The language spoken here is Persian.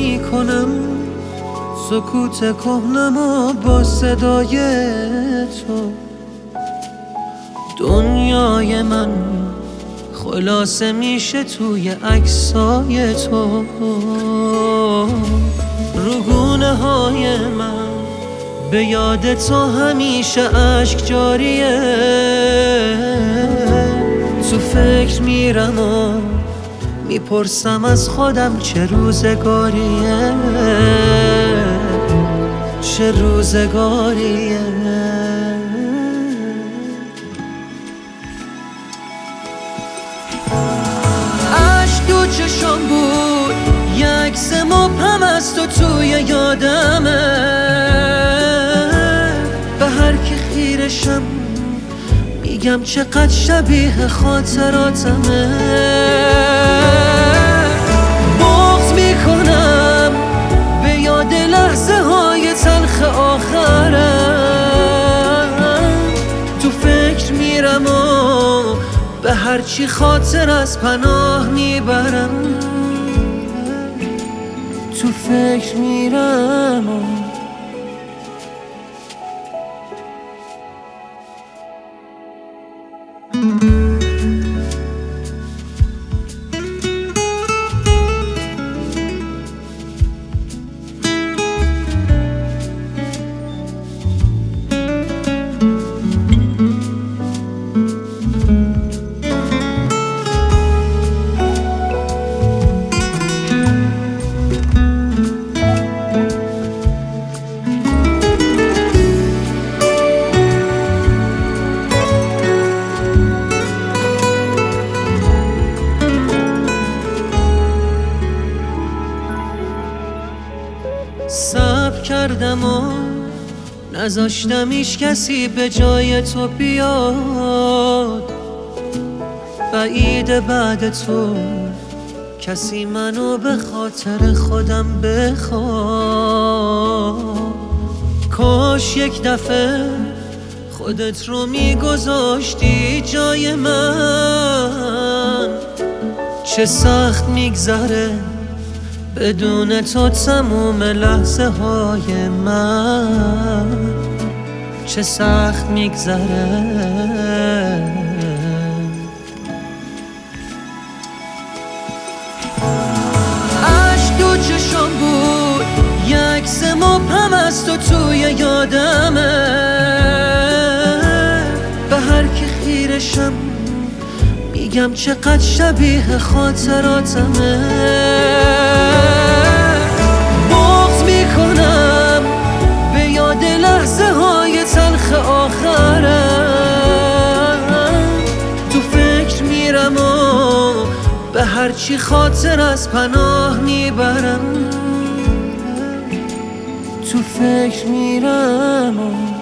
میکنم سکوت کهنمو با صدای تو. دنیای من خلاصه میشه توی عکسای تو. روگونه های من به یاد تو همیشه اشک جاریه. تو فکر میرم و میپرسم از خودم چه روزگاریه، چه روزگاریه. عشق تو چشم بود، یه عکس مبهم از تو توی یادمه. به هر کی خیرشم میگم چقدر شبیه خاطراتمه. بغض میکنم به یاد لحظه های تلخ آخرم. تو فکر میرم و به هرچی خاطر از پناه میبرم. تو فکر میرم و صبر کردم و نذاشتم هیچ کسی به جای تو بیاد. بعید بعد تو کسی منو به خاطر خودم بخواد. کاش یک دفعه خودت رو میگذاشتی جای من. چه سخت میگذره بدون تو تموم لحظه های من، چه سخت میگذره. عشق تو چشم بود، یه عکس مبهم از تو توی یادمه. به هر کی خیرشم میگم چقدر شبیه خاطراتمه. بغض میکنم به یاد لحظه های تلخ آخرم. تو فکر میرم و به هرچی خاطر از پناه میبرم. تو فکر میرم و